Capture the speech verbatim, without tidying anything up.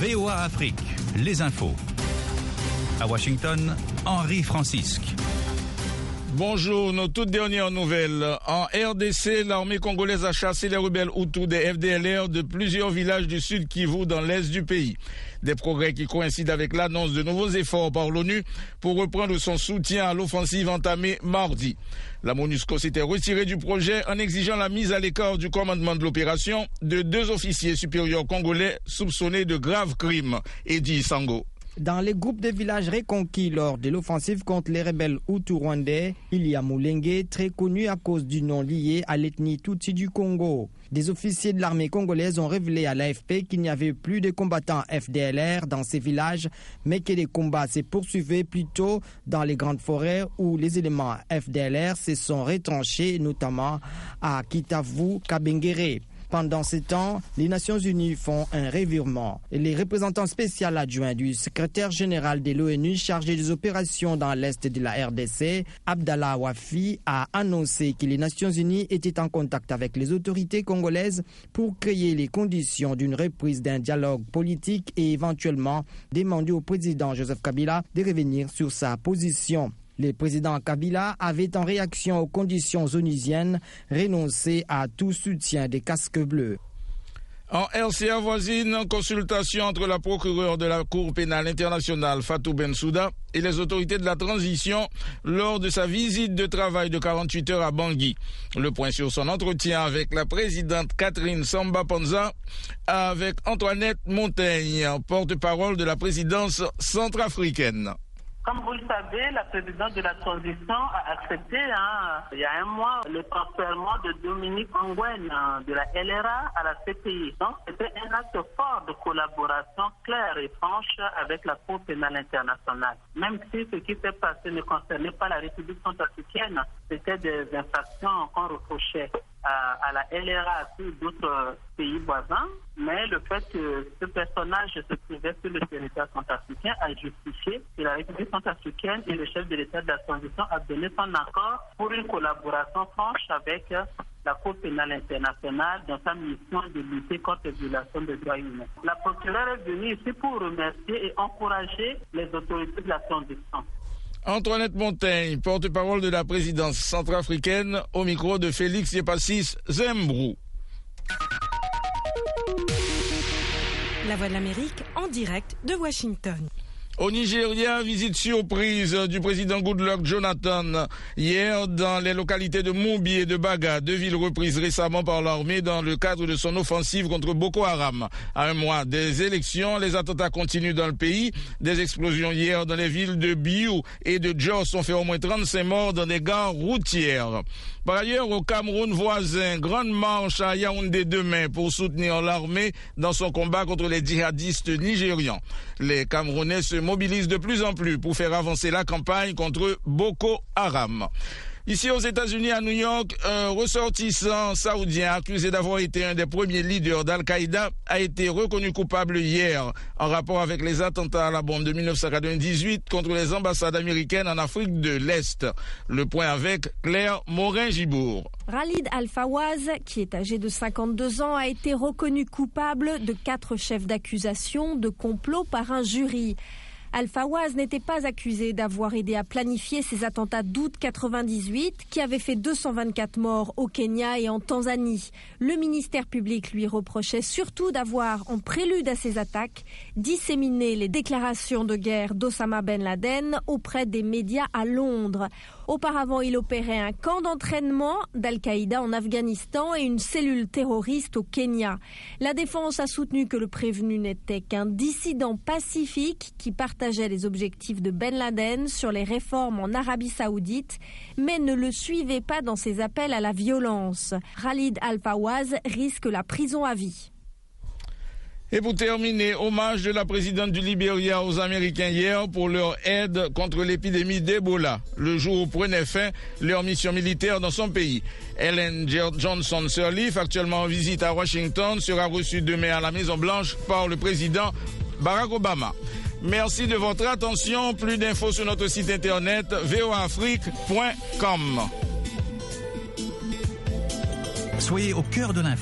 V O A Afrique, les infos. À Washington, Henri Francisque. Bonjour, nos toutes dernières nouvelles. En R D C, l'armée congolaise a chassé les rebelles Hutus des F D L R de plusieurs villages du sud Kivu dans l'est du pays. Des progrès qui coïncident avec l'annonce de nouveaux efforts par l'ONU pour reprendre son soutien à l'offensive entamée mardi. La MONUSCO s'était retirée du projet en exigeant la mise à l'écart du commandement de l'opération de deux officiers supérieurs congolais soupçonnés de graves crimes. Eddie Sango. Dans les groupes de villages reconquis lors de l'offensive contre les rebelles Hutus rwandais, il y a Mulenge, très connu à cause du nom lié à l'ethnie Tutsi du Congo. Des officiers de l'armée congolaise ont révélé à l'A F P qu'il n'y avait plus de combattants F D L R dans ces villages, mais que les combats se poursuivaient plutôt dans les grandes forêts où les éléments F D L R se sont retranchés, notamment à Kitavu, Kabengere. Pendant ce temps, les Nations Unies font un revirement. Les représentants spéciaux adjoints du secrétaire général de l'ONU chargé des opérations dans l'est de la R D C, Abdallah Wafi, a annoncé que les Nations Unies étaient en contact avec les autorités congolaises pour créer les conditions d'une reprise d'un dialogue politique et éventuellement demander au président Joseph Kabila de revenir sur sa position. Le président Kabila avait, en réaction aux conditions onusiennes, renoncé à tout soutien des casques bleus. En R C A voisine, consultation entre la procureure de la Cour pénale internationale Fatou Bensouda et les autorités de la transition lors de sa visite de travail de quarante-huit heures à Bangui. Le point sur son entretien avec la présidente Catherine Samba Panza, avec Antoinette Montaigne, porte-parole de la présidence centrafricaine. Comme vous le savez, la présidente de la transition a accepté, hein, il y a un mois, le transfert de Dominique Ongwen de la L R A à la C P I. Donc, c'était un acte fort de collaboration claire et franche avec la Cour pénale internationale. Même si ce qui s'est passé ne concernait pas la République centrafricaine, c'était des infractions qu'on reprochait à, à la L R A et d'autres pays voisins. Mais le fait que ce personnage se trouvait sur le territoire centrafricain a justifié que la République centrafricaine et le chef de l'État de la transition a donné son accord pour une collaboration franche avec la Cour pénale internationale dans sa mission de lutter contre les violations des droits humains. La procureure est venue ici pour remercier et encourager les autorités de la transition. Antoinette Montaigne, porte-parole de la présidence centrafricaine, au micro de Félix Yepassis Zembrou. La Voix de l'Amérique en direct de Washington. Au Nigeria, visite surprise du président Goodluck Jonathan hier dans les localités de Mumbi et de Baga, deux villes reprises récemment par l'armée dans le cadre de son offensive contre Boko Haram. À un mois des élections, les attentats continuent dans le pays. Des explosions hier dans les villes de Biou et de Jos ont fait au moins trente-cinq morts dans des gares routières. Par ailleurs, au Cameroun voisin, grande marche à Yaoundé demain pour soutenir l'armée dans son combat contre les djihadistes nigérians. Les Camerounais se mobilisent de plus en plus pour faire avancer la campagne contre Boko Haram. Ici aux États-Unis, à New York, un ressortissant saoudien accusé d'avoir été un des premiers leaders d'Al-Qaïda a été reconnu coupable hier en rapport avec les attentats à la bombe de dix-neuf cent quatre-vingt-dix-huit contre les ambassades américaines en Afrique de l'Est. Le point avec Claire Morin-Gibour. Khalid Al-Fawaz, qui est âgé de cinquante-deux ans, a été reconnu coupable de quatre chefs d'accusation de complot par un jury. Al-Fawaz n'était pas accusé d'avoir aidé à planifier ces attentats d'août quatre-vingt-dix-huit qui avaient fait deux cent vingt-quatre morts au Kenya et en Tanzanie. Le ministère public lui reprochait surtout d'avoir, en prélude à ces attaques, disséminé les déclarations de guerre d'Osama Ben Laden auprès des médias à Londres. Auparavant, il opérait un camp d'entraînement d'Al-Qaïda en Afghanistan et une cellule terroriste au Kenya. La défense a soutenu que le prévenu n'était qu'un dissident pacifique qui partageait les objectifs de Ben Laden sur les réformes en Arabie Saoudite, mais ne le suivait pas dans ses appels à la violence. Khalid Al-Fawaz risque la prison à vie. Et pour terminer, hommage de la présidente du Libéria aux Américains hier pour leur aide contre l'épidémie d'Ebola, le jour où prenait fin leur mission militaire dans son pays. Ellen Johnson Sirleaf, actuellement en visite à Washington, sera reçue demain à la Maison-Blanche par le président Barack Obama. Merci de votre attention. Plus d'infos sur notre site internet v o a afrique point com. Soyez au cœur de l'info.